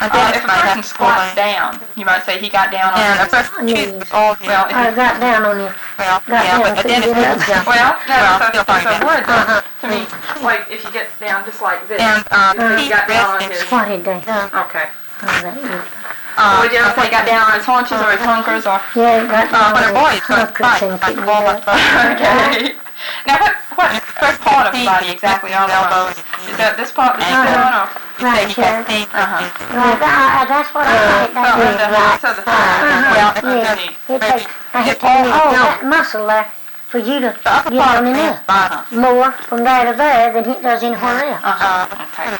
If a person squats down, you might say he got down on his knees. Well, if I got down on you. Well, Got down, but couldn't then get up. well, that's a word though. To me, like if you get down just like this, he got down on his. Squatted down. Okay. Oh, Would you ever say he got down on his haunches or his hunkers or? yeah, he got down But on a boy, his hunkers and couldn't get up. Okay. Now, what part of the body exactly are the elbows? Is that this part that you sit on, or? Right here. Uh-huh. That's what I think. So the well, It takes that muscle there for you to get on and up. More from there to there than it does anywhere else. Okay.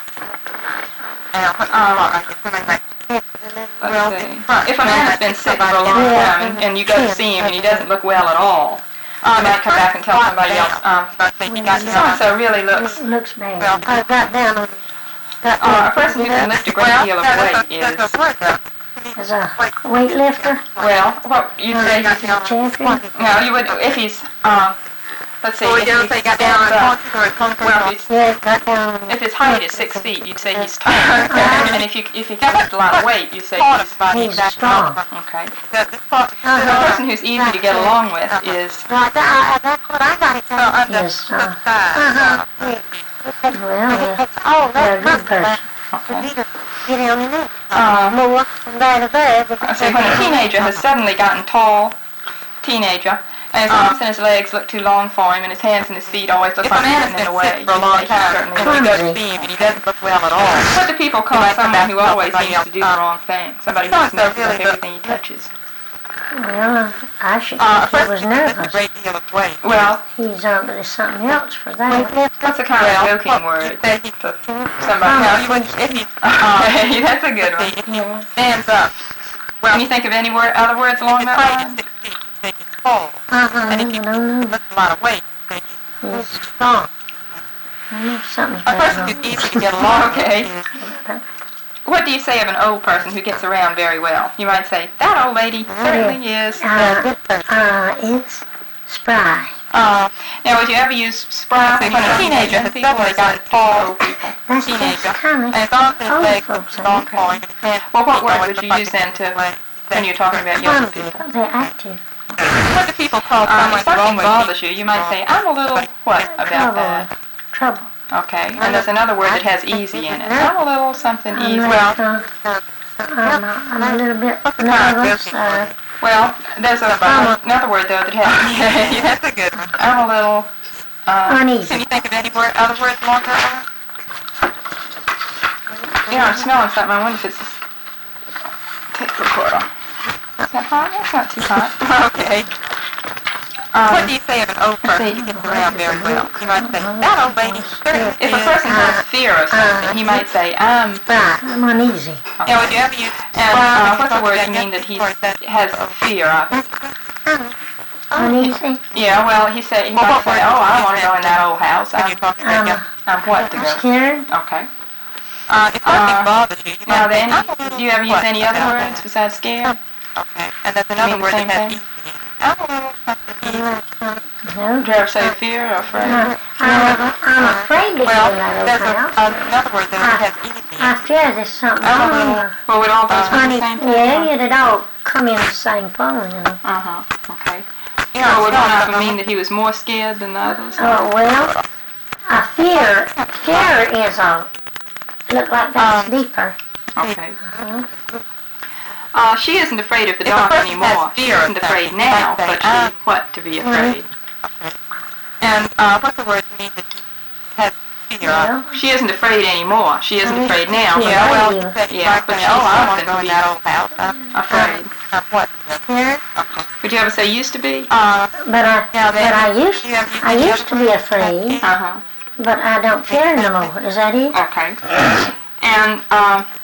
Let's see. If a man has been sick for a long time and you go to see him and he doesn't look well at all, you might come back and tell somebody else, so-and-so really looks bad. I got down on a person who can lift a great deal of weight is a weightlifter. Well, what you'd say he's Champion. no, you would if he's let's see. If he's got down well, if his height is 6 feet, you'd say he's tall. And if he can lift a lot of weight, you'd say he's strong. Okay. The person who's easy to get along with is That's what I got to say. Well, they're a good person. okay. Get on in it. More from there to there. So when a teenager has suddenly gotten tall, and his arms and his legs look too long for him, and his hands and his feet always look like they're in the way. For a long time, and he goes to see him, and he doesn't look well at all. What do people call someone who always seems to do the wrong thing? Somebody who's nervous of everything he touches. Well, I should think he was nervous. Great deal of weight. Well, He's there's something else for that. that's a kind of joking word. Somebody else. Okay, that's a good one. Stands up. Well, can you think of any other words along that line? I don't know. Looks a lot of weight. He's strong. Something's A person going who's easy to get along with. Okay. What do you say of an old person who gets around very well? You might say, that old lady certainly is. It's spry. Now, would you ever use spry when a teenager has suddenly gotten tall? That's just kind And of his arms and his old legs folks. look long for him. Well, what word would you use then when you're talking about younger people? They're active. What do people call someone If something wrong with bothers you, you might say, I'm a little what about that? Trouble. Okay, and there's another word that has easy in it. I'm a little something easy. I'm a little bit nervous. Well, there's another word though that has That's a good one. I'm a little Uneasy. Can you think of any other words along that line? I'm smelling something. I wonder if it's this tape recorder. Is that hot? That's not too hot. Okay. What do you say of an old person who gets around very well? You might say, that old lady certainly If a person has fear of something, he might say, I'm uneasy. And would you ever use what's the word you mean that he has fear of it? Uneasy. Yeah, well, he might say, oh, I want to go in that old house. when you're talking about I'm what to go? Scared. Okay. if something bothers you, you Now might then, do you ever use any other words besides scared? Okay. And there's another word that has easy. I'm a little something easy. No. Do you ever say fear or afraid? I'm afraid to go Well, in that there's old house. another word that has easy. I fear there's something wrong. Well, would all those be the same thing? Yeah, it'd all come in the same phone, you know. Okay. So would one of them mean that he was more scared than the others? Oh, well, fear is look like that's deeper. Okay. She isn't afraid of the dark anymore. She isn't afraid now, but she's what to be afraid? And what's the word to mean that has fear? Well, She isn't afraid anymore. She isn't afraid now. But Yeah, well, yeah, but I want to she's go in that old house. afraid. What? scared. Okay. Would you ever say used to be? But I used to be afraid, Uh-huh. but I don't fear no more. Is that it? Okay. And